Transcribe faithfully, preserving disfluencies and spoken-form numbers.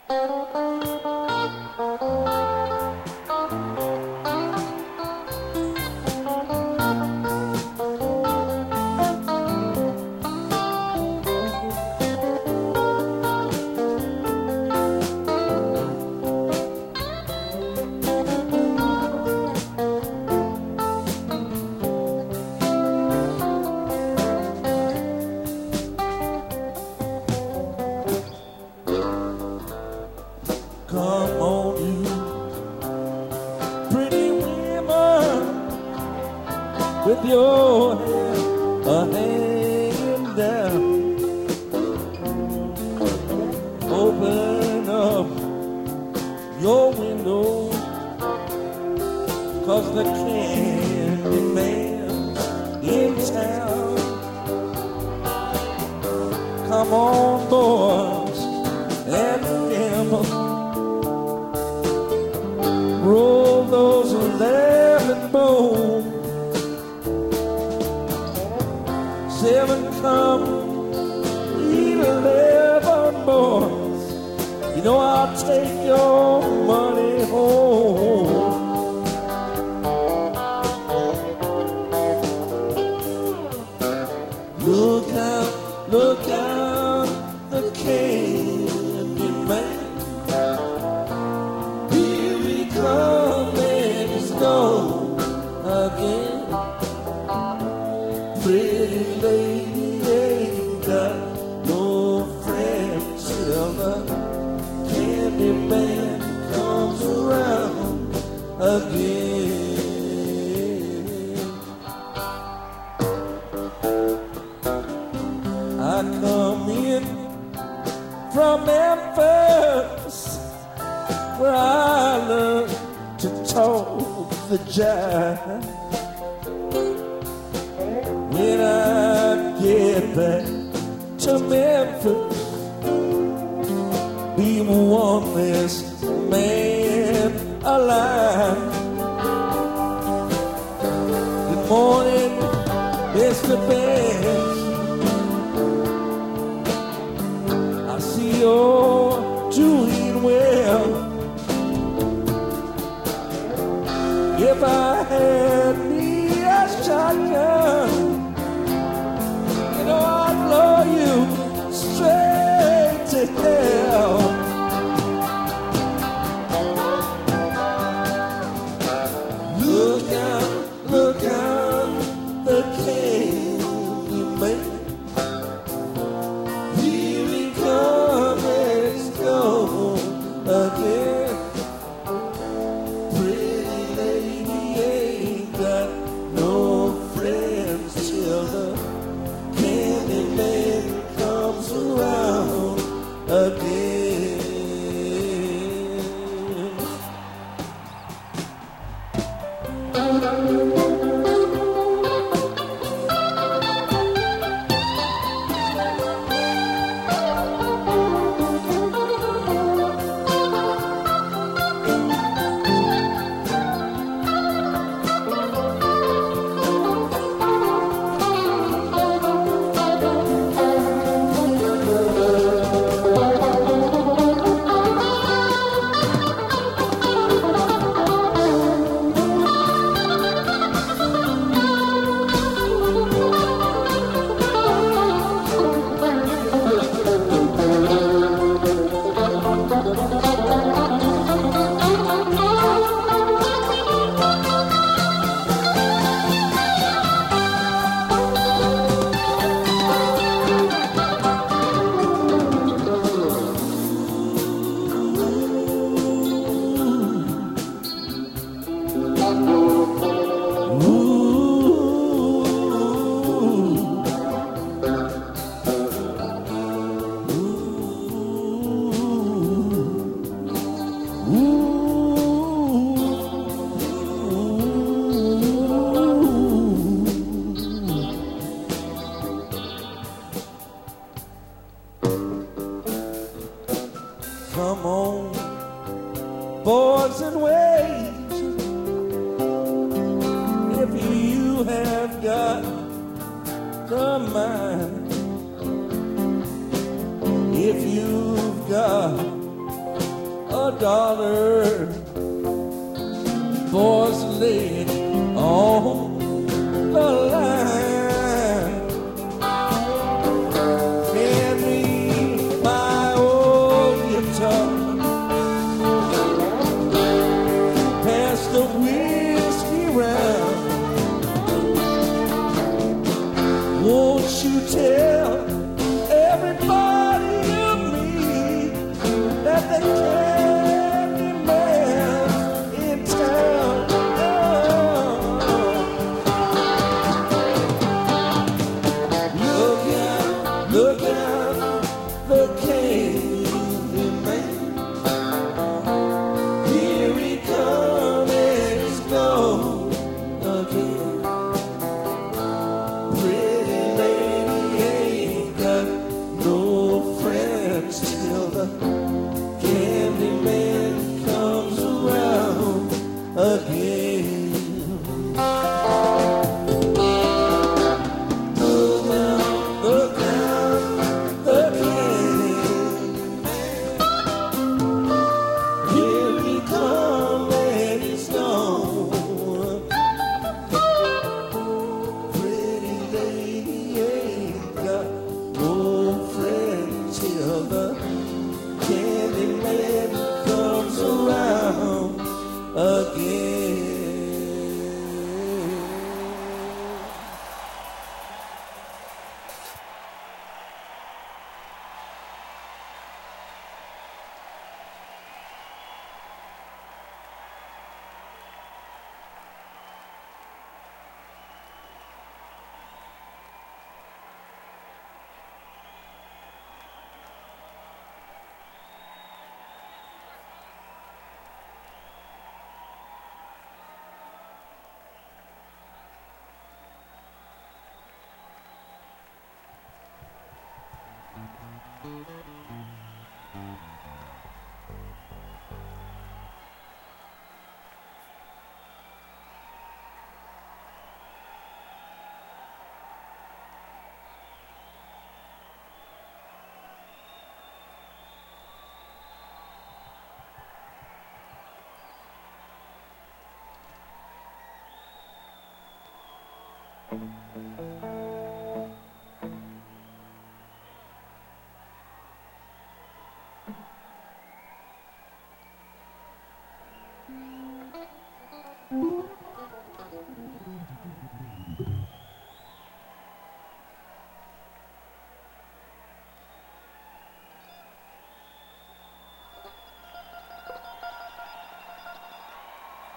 Come on, you pretty women, with your hair a hanging down. Open up your window, 'cause the candy man's in town. Come on, boys and gamble, roll those eleven bones. Seven come, eat eleven boys. You know I'll take your money home. Look out, look out, the candy man. Again, pretty lady ain't got no friends till the candy man comes around again. I come in from Memphis, where I learned to talk the jive. When I get back to Memphis, be one less man alive. Good morning, Mister Benz. I see you're doing well. If I had me a shotgun, you know I'd blow you straight to hell. Look out, look out, the candy man. Here he comes, let's go again. Again. Come on, boys and ways, if you have got the mind, if you've got dollar. Boys lay it on the line. Hand me my old guitar. Pass the whiskey round. Won't you tell everybody of me that the candy man's in town? Oh. Look out, look out, the candy man. Here he comes and he's gone again. Pretty lady ain't got no friends till the candy man comes around again. Look out, look out, the candy man. Here he comes and he's gone. Pretty lady ain't got no friends till the candy man comes around again. Thank you.